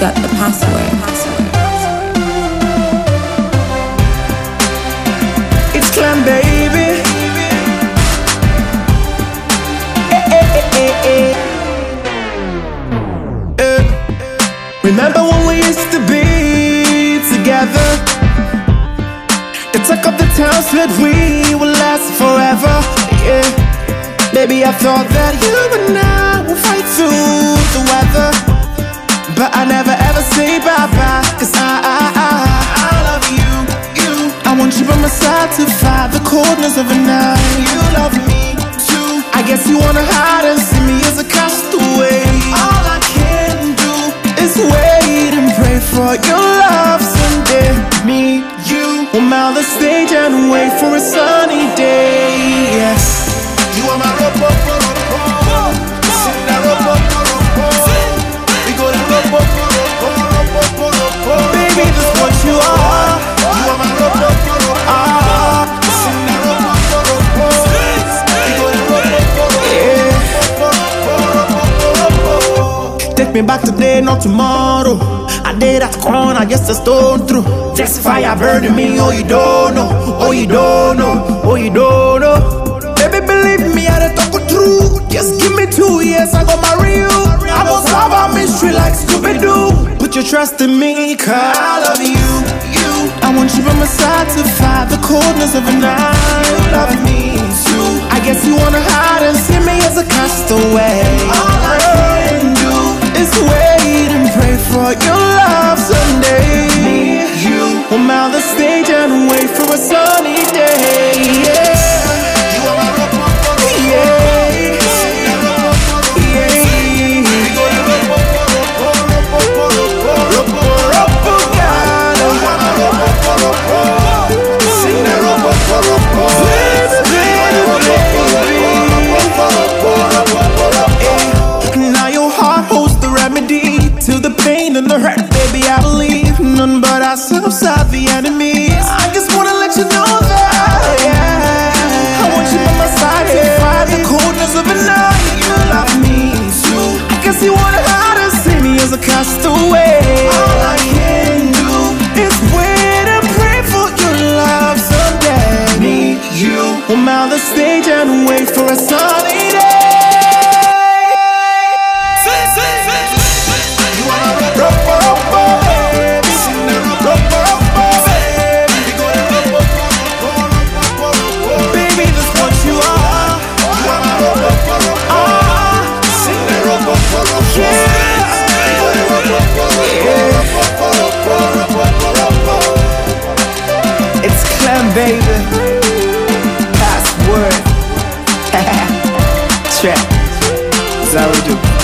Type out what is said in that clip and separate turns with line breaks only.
forget the password.
It's Clem, baby. Remember when we used to be together? The talk of the town said we would last forever. Yeah, baby, I thought that you and I would fight through the weather, but I never ever say bye-bye, 'cause I love you. I want you by my side to fight the coldness of a night. You love me too. I guess you wanna hide and see me as a castaway. All I can do is wait and pray for your love someday. Me, you will mount the stage and wait for a sunny day. Yes, you are my robo. We go to robo. Baby, this is what you are. You are my robo. Take me back today, not tomorrow. I did that corner, just a stone through. Just fire burning me, oh you don't know, oh you don't know, oh you don't know. Baby, believe me, I done talk it through. Just give me 2 years, I go marry you. I will solve our mystery like Scooby-Doo. Put your trust in me, 'cause I love you. I want you by my side to fight the coldness of a night. You love me too. I guess you wanna hide and see me as a castaway. All I can do is wait and pray for your love someday. Me, you will mount the stage and wait for a sunny day. Yeah, you are my robo. Now your heart holds the remedy to the pain and the hurt, baby. I believe none but ourselves are the enemies. I just wanna let you know that, yeah, I want you by my side to fight the coldness of a night. You love me too. I guess you wanna hide and see me as a castaway. All I can do is wait and pray for your love someday. Me, you will mount the stage and wait for a sunny day. It's Clem, baby. Password. Trap. That's how we do.